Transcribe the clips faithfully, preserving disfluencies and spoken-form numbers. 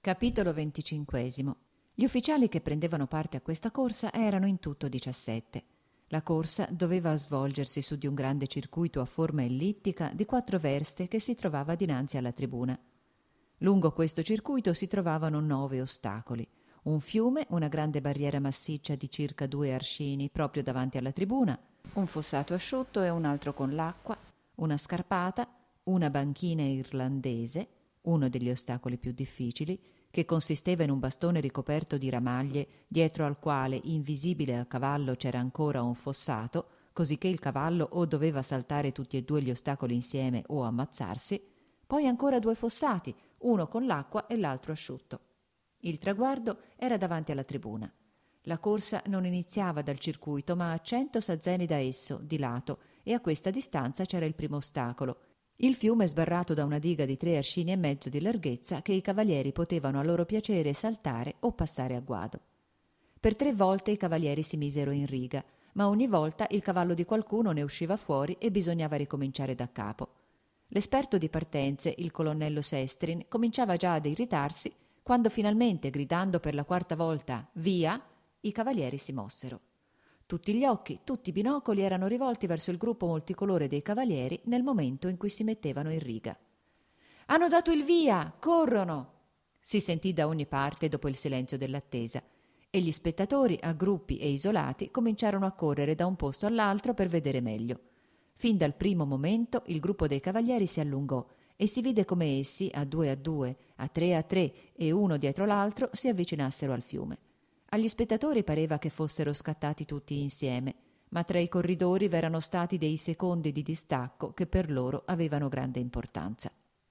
Capitolo venticinquesimo. Gli ufficiali che prendevano parte a questa corsa erano in tutto diciassette. La corsa doveva svolgersi su di un grande circuito a forma ellittica di quattro verste che si trovava dinanzi alla tribuna. Lungo questo circuito si trovavano nove ostacoli. Un fiume, una grande barriera massiccia di circa due arcini proprio davanti alla tribuna, un fossato asciutto e un altro con l'acqua, una scarpata, una banchina irlandese, uno degli ostacoli più difficili, che consisteva in un bastone ricoperto di ramaglie, dietro al quale, invisibile al cavallo, c'era ancora un fossato, così che il cavallo o doveva saltare tutti e due gli ostacoli insieme o ammazzarsi, poi ancora due fossati, uno con l'acqua e l'altro asciutto. Il traguardo era davanti alla tribuna. La corsa non iniziava dal circuito, ma a cento sazzeni da esso, di lato, e a questa distanza c'era il primo ostacolo, il fiume sbarrato da una diga di tre arcini e mezzo di larghezza che i cavalieri potevano a loro piacere saltare o passare a guado. Per tre volte i cavalieri si misero in riga, ma ogni volta il cavallo di qualcuno ne usciva fuori e bisognava ricominciare da capo. L'esperto di partenze, il colonnello Sestrin, cominciava già ad irritarsi quando finalmente, gridando per la quarta volta «Via!», i cavalieri si mossero. Tutti gli occhi, tutti i binocoli erano rivolti verso il gruppo multicolore dei cavalieri nel momento in cui si mettevano in riga. «Hanno dato il via! Corrono!» si sentì da ogni parte dopo il silenzio dell'attesa, e gli spettatori, a gruppi e isolati, cominciarono a correre da un posto all'altro per vedere meglio. Fin dal primo momento il gruppo dei cavalieri si allungò e si vide come essi, a due a due, a tre a tre e uno dietro l'altro, si avvicinassero al fiume. Agli spettatori pareva che fossero scattati tutti insieme, ma tra i corridori v'erano stati dei secondi di distacco che per loro avevano grande importanza.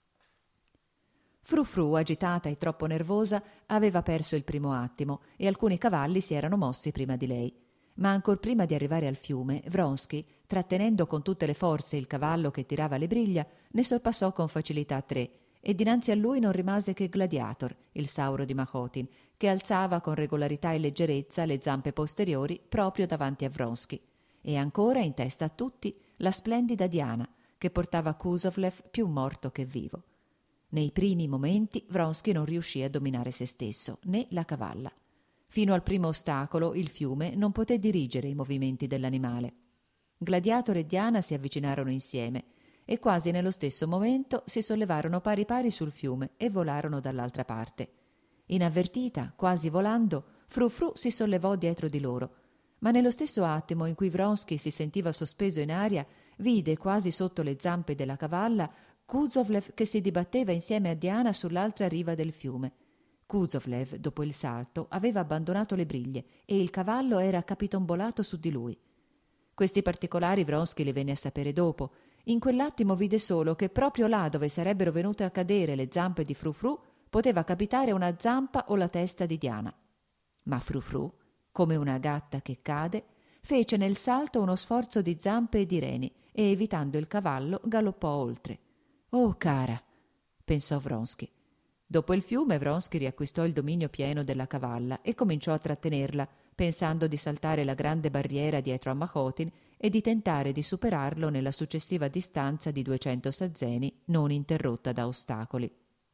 Frou-Frou, agitata e troppo nervosa, aveva perso il primo attimo e alcuni cavalli si erano mossi prima di lei. Ma ancor prima di arrivare al fiume, Vronsky, trattenendo con tutte le forze il cavallo che tirava le briglia, ne sorpassò con facilità tre, e dinanzi a lui non rimase che Gladiator, il sauro di Mahotin, che alzava con regolarità e leggerezza le zampe posteriori proprio davanti a Vronsky, e ancora in testa a tutti la splendida Diana, che portava Kuzovlev più morto che vivo. Nei primi momenti Vronsky non riuscì a dominare se stesso, né la cavalla. Fino al primo ostacolo, il fiume, non poté dirigere i movimenti dell'animale. Gladiator e Diana si avvicinarono insieme e quasi nello stesso momento si sollevarono pari pari sul fiume e volarono dall'altra parte. Inavvertita, quasi volando, Frou-Frou si sollevò dietro di loro, ma nello stesso attimo in cui Vronsky si sentiva sospeso in aria, vide quasi sotto le zampe della cavalla Kuzovlev che si dibatteva insieme a Diana sull'altra riva del fiume. Kuzovlev, dopo il salto, aveva abbandonato le briglie e il cavallo era capitombolato su di lui. Questi particolari Vronsky li venne a sapere dopo. In quell'attimo vide solo che proprio là dove sarebbero venute a cadere le zampe di Frou-Frou poteva capitare una zampa o la testa di Diana. Ma Frou-Frou, come una gatta che cade, fece nel salto uno sforzo di zampe e di reni e, evitando il cavallo, galoppò oltre. «Oh, cara!» pensò Vronsky. Dopo il fiume Vronsky riacquistò il dominio pieno della cavalla e cominciò a trattenerla, pensando di saltare la grande barriera dietro a Mahotin e di tentare di superarlo nella successiva distanza di duecento sazzeni non interrotta da ostacoli.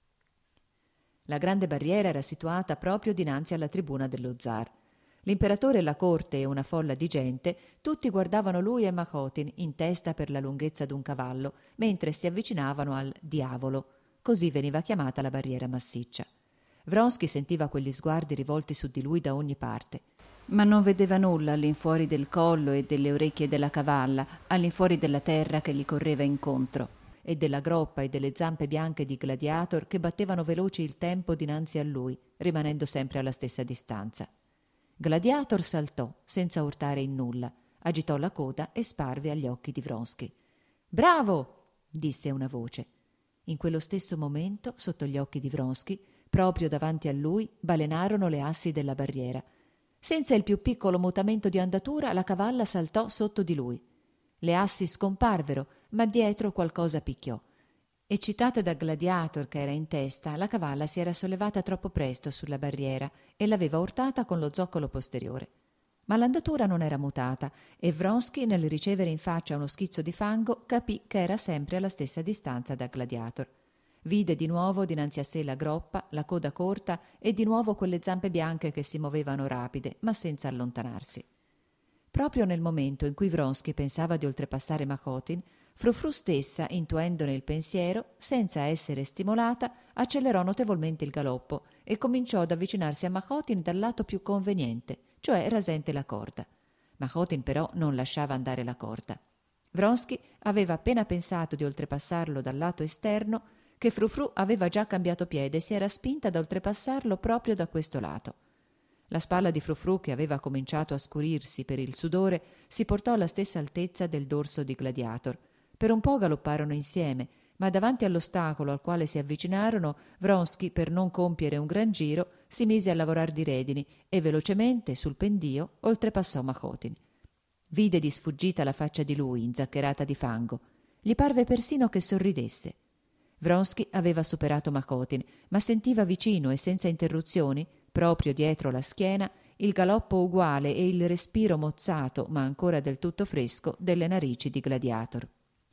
La grande barriera era situata proprio dinanzi alla tribuna dello zar. L'imperatore e la corte e una folla di gente, tutti guardavano lui e Mahotin in testa per la lunghezza d'un cavallo, mentre si avvicinavano al diavolo. Così veniva chiamata la barriera massiccia. Vronsky sentiva quegli sguardi rivolti su di lui da ogni parte, ma non vedeva nulla all'infuori del collo e delle orecchie della cavalla, all'infuori della terra che gli correva incontro, e della groppa e delle zampe bianche di Gladiator che battevano veloci il tempo dinanzi a lui, rimanendo sempre alla stessa distanza. Gladiator saltò, senza urtare in nulla, agitò la coda e sparve agli occhi di Vronsky. «Bravo!» disse una voce. In quello stesso momento, sotto gli occhi di Vronsky, proprio davanti a lui, balenarono le assi della barriera. Senza il più piccolo mutamento di andatura, la cavalla saltò sotto di lui. Le assi scomparvero, ma dietro qualcosa picchiò. Eccitata da Gladiator che era in testa, la cavalla si era sollevata troppo presto sulla barriera e l'aveva urtata con lo zoccolo posteriore. Ma l'andatura non era mutata e Vronsky, nel ricevere in faccia uno schizzo di fango, capì che era sempre alla stessa distanza da Gladiator. Vide di nuovo dinanzi a sé la groppa, la coda corta e di nuovo quelle zampe bianche che si muovevano rapide, ma senza allontanarsi. Proprio nel momento in cui Vronsky pensava di oltrepassare Machotin, Frou-Frou stessa, intuendone il pensiero, senza essere stimolata, accelerò notevolmente il galoppo e cominciò ad avvicinarsi a Machotin dal lato più conveniente, cioè rasente la corda. Machotin però non lasciava andare la corda. Vronsky aveva appena pensato di oltrepassarlo dal lato esterno che Frou-Frou aveva già cambiato piede e si era spinta ad oltrepassarlo proprio da questo lato. La spalla di Frou-Frou, che aveva cominciato a scurirsi per il sudore, si portò alla stessa altezza del dorso di Gladiator. Per un po' galopparono insieme, ma davanti all'ostacolo al quale si avvicinarono, Vronsky, per non compiere un gran giro, si mise a lavorar di redini e velocemente, sul pendio, oltrepassò Machotin. Vide di sfuggita la faccia di lui, inzaccherata di fango. Gli parve persino che sorridesse. Vronsky aveva superato Machotin, ma sentiva vicino e senza interruzioni, proprio dietro la schiena, il galoppo uguale e il respiro mozzato, ma ancora del tutto fresco, delle narici di Gladiator.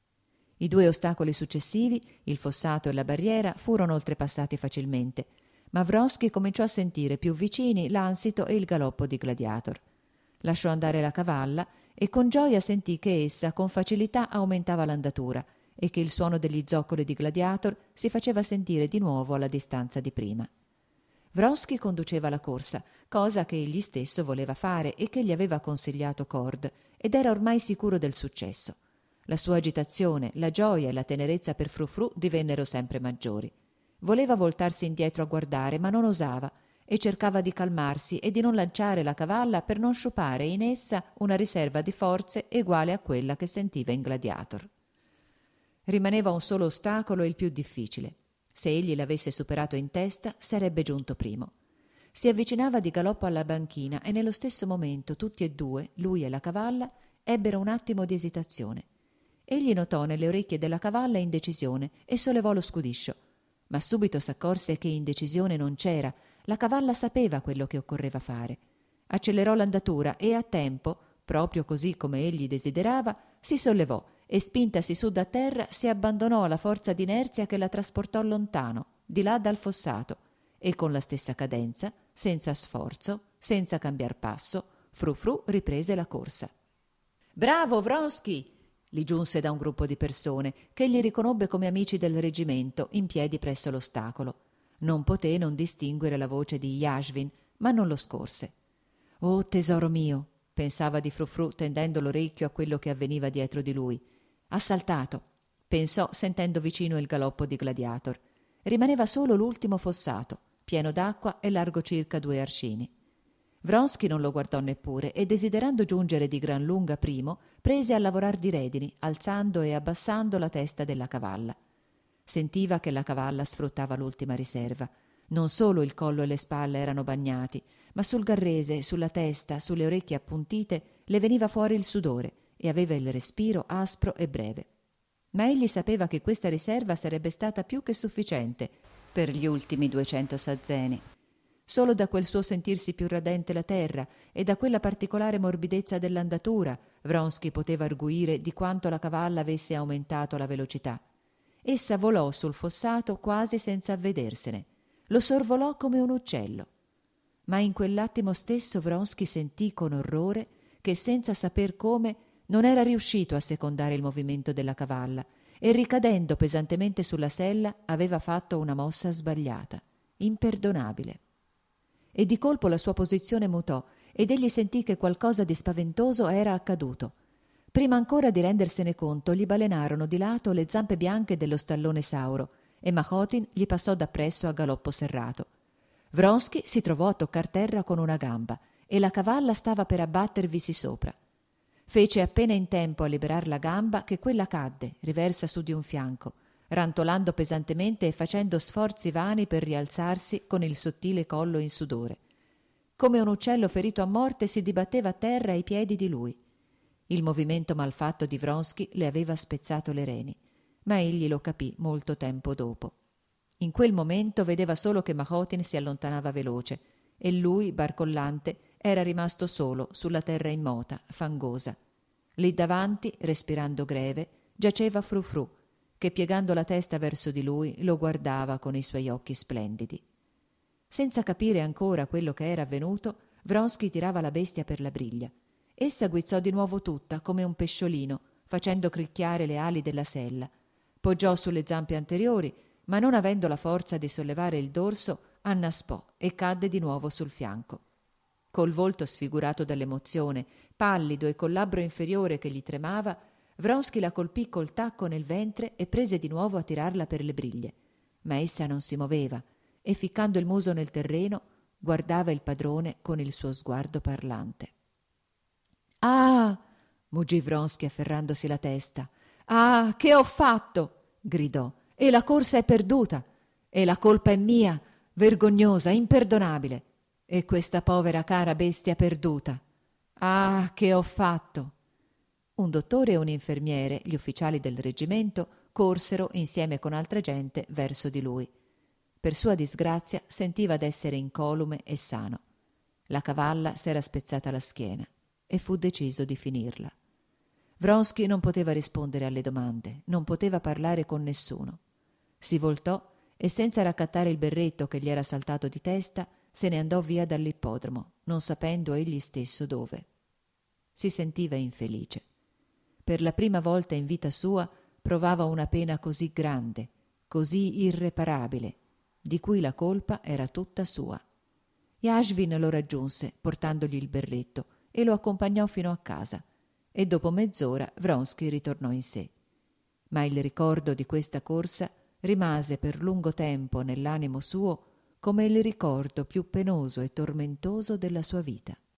I due ostacoli successivi, il fossato e la barriera, furono oltrepassati facilmente, ma Vronsky cominciò a sentire più vicini l'ansito e il galoppo di Gladiator. Lasciò andare la cavalla e con gioia sentì che essa con facilità aumentava l'andatura e che il suono degli zoccoli di Gladiator si faceva sentire di nuovo alla distanza di prima. Vronsky conduceva la corsa, cosa che egli stesso voleva fare e che gli aveva consigliato Cord, ed era ormai sicuro del successo. La sua agitazione, la gioia e la tenerezza per Frou-Frou divennero sempre maggiori. Voleva voltarsi indietro a guardare, ma non osava, e cercava di calmarsi e di non lanciare la cavalla per non sciupare in essa una riserva di forze uguale a quella che sentiva in Gladiator. Rimaneva un solo ostacolo, il più difficile. Se egli l'avesse superato in testa, sarebbe giunto primo. Si avvicinava di galoppo alla banchina e nello stesso momento tutti e due, lui e la cavalla, ebbero un attimo di esitazione. Egli notò nelle orecchie della cavalla indecisione e sollevò lo scudiscio. Ma subito s'accorse che indecisione non c'era, la cavalla sapeva quello che occorreva fare. Accelerò l'andatura e a tempo, proprio così come egli desiderava, si sollevò e spintasi su da terra si abbandonò alla forza d'inerzia che la trasportò lontano, di là dal fossato, e con la stessa cadenza, senza sforzo, senza cambiar passo, Frou-Frou riprese la corsa. «Bravo, Vronsky!» gli giunse da un gruppo di persone, che egli riconobbe come amici del reggimento, in piedi presso l'ostacolo. Non poté non distinguere la voce di Yashvin, ma non lo scorse. «Oh, tesoro mio!» pensava di Frou-Frou tendendo l'orecchio a quello che avveniva dietro di lui. «Ha saltato!» pensò sentendo vicino il galoppo di Gladiator. Rimaneva solo l'ultimo fossato, pieno d'acqua e largo circa due arcini. Vronsky non lo guardò neppure e, desiderando giungere di gran lunga primo, prese a lavorar di redini, alzando e abbassando la testa della cavalla. Sentiva che la cavalla sfruttava l'ultima riserva. Non solo il collo e le spalle erano bagnati, ma sul garrese, sulla testa, sulle orecchie appuntite, le veniva fuori il sudore e aveva il respiro aspro e breve. Ma egli sapeva che questa riserva sarebbe stata più che sufficiente per gli ultimi duecento sazzeni. Solo da quel suo sentirsi più radente la terra e da quella particolare morbidezza dell'andatura Vronsky poteva arguire di quanto la cavalla avesse aumentato la velocità. Essa volò sul fossato quasi senza avvedersene. Lo sorvolò come un uccello. Ma in quell'attimo stesso Vronsky sentì con orrore che, senza saper come, non era riuscito a secondare il movimento della cavalla e, ricadendo pesantemente sulla sella, aveva fatto una mossa sbagliata, imperdonabile. E di colpo la sua posizione mutò ed egli sentì che qualcosa di spaventoso era accaduto. Prima ancora di rendersene conto, gli balenarono di lato le zampe bianche dello stallone sauro e Machotin gli passò dappresso a galoppo serrato. Vronsky si trovò a toccar terra con una gamba e la cavalla stava per abbattervisi sopra. Fece appena in tempo a liberar la gamba che quella cadde, riversa su di un fianco, rantolando pesantemente e facendo sforzi vani per rialzarsi con il sottile collo in sudore. Come un uccello ferito a morte si dibatteva a terra ai piedi di lui. Il movimento malfatto di Vronsky le aveva spezzato le reni, ma egli lo capì molto tempo dopo. In quel momento vedeva solo che Machotin si allontanava veloce e lui, barcollante, era rimasto solo sulla terra immota, fangosa. Lì davanti, respirando greve, giaceva Frou-Frou, che piegando la testa verso di lui lo guardava con i suoi occhi splendidi. Senza capire ancora quello che era avvenuto, Vronsky tirava la bestia per la briglia. Essa guizzò di nuovo tutta come un pesciolino, facendo cricchiare le ali della sella. Poggiò sulle zampe anteriori, ma non avendo la forza di sollevare il dorso, annaspò e cadde di nuovo sul fianco. Col volto sfigurato dall'emozione, pallido e col labbro inferiore che gli tremava, Vronsky la colpì col tacco nel ventre e prese di nuovo a tirarla per le briglie. Ma essa non si moveva e, ficcando il muso nel terreno, guardava il padrone con il suo sguardo parlante. «Ah!» muggì Vronsky afferrandosi la testa. «Ah, che ho fatto!» gridò. «E la corsa è perduta! E la colpa è mia, vergognosa, imperdonabile! E questa povera cara bestia perduta! Ah, che ho fatto!» Un dottore e un infermiere, gli ufficiali del reggimento, corsero insieme con altra gente verso di lui. Per sua disgrazia sentiva d'essere incolume e sano. La cavalla s'era spezzata la schiena e fu deciso di finirla. Vronsky non poteva rispondere alle domande, non poteva parlare con nessuno. Si voltò e, senza raccattare il berretto che gli era saltato di testa, se ne andò via dall'ippodromo, non sapendo egli stesso dove. Si sentiva infelice. Per la prima volta in vita sua provava una pena così grande, così irreparabile, di cui la colpa era tutta sua. Yashvin lo raggiunse portandogli il berretto e lo accompagnò fino a casa, e dopo mezz'ora Vronsky ritornò in sé. Ma il ricordo di questa corsa rimase per lungo tempo nell'animo suo come il ricordo più penoso e tormentoso della sua vita.